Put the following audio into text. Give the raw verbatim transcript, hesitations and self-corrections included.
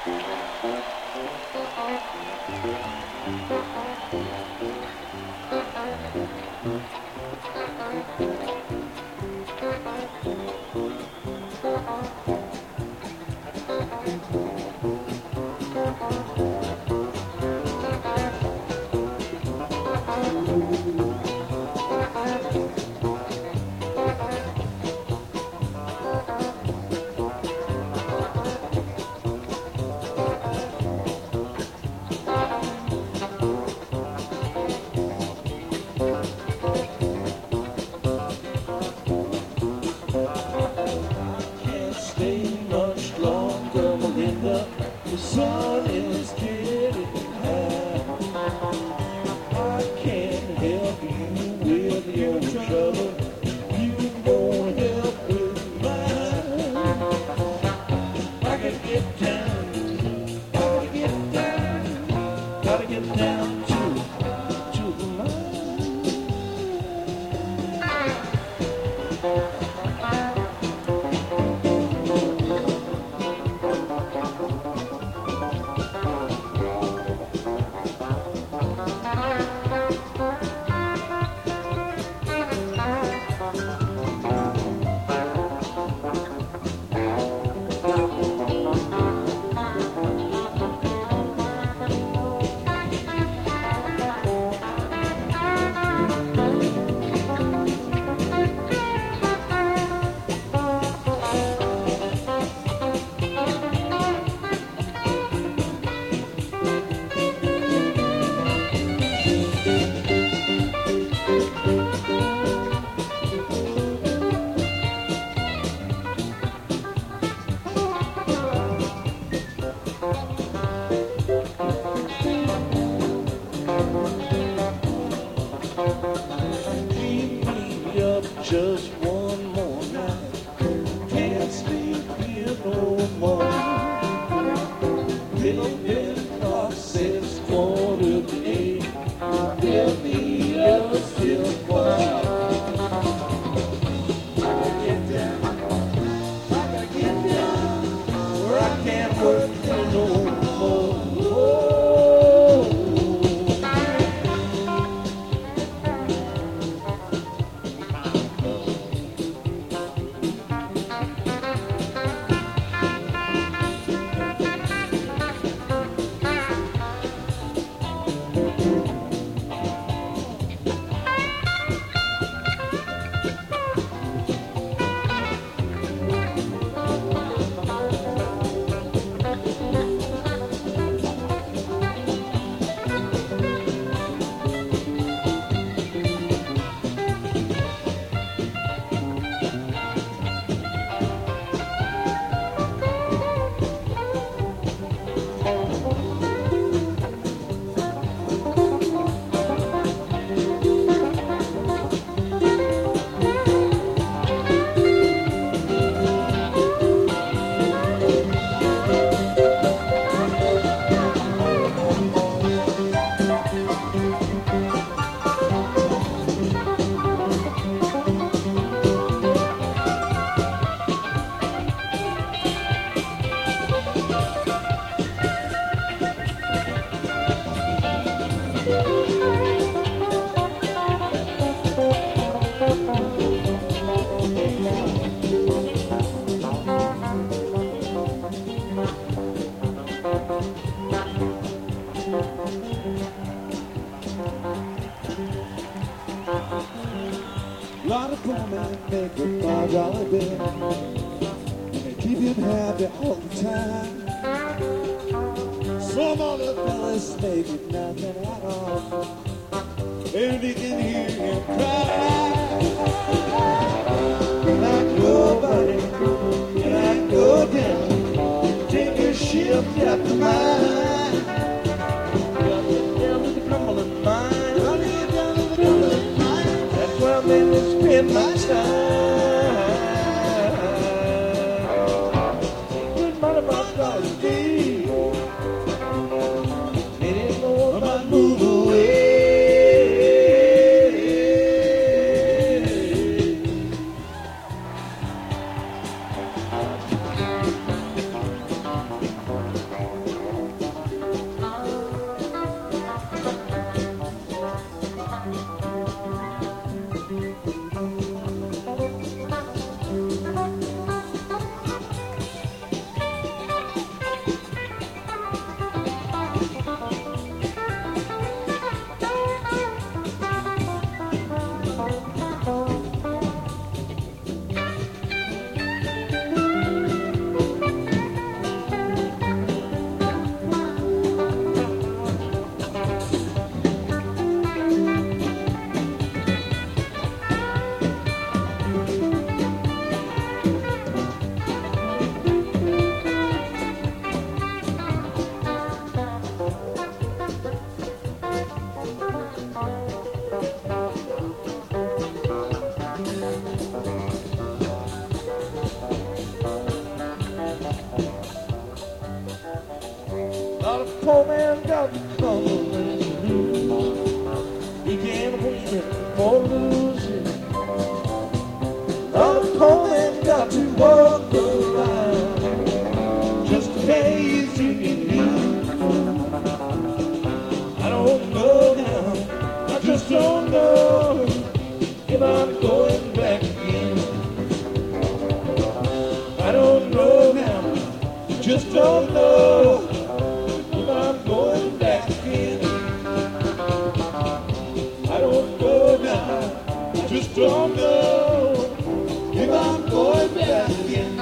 Lot of poor men make a five dollar bill, and they keep him happy all the time. Some other fellas make it nothing at all, and you can hear him cry. Like nobody, like no down, take a shift after mine. Got it down to the crumbling mine. Let me spend my time. Good money about dollars a day. It ain't more about move away. Well, the poor man got the trouble and the blues. He can't win for losing. Well, the poor man got to walk around just to pay his drinking dues. I don't know now, I just don't know if I'm going back again. I don't know now, just don't know if I'm going back again. I don't know now, I just don't know if I'm going back again.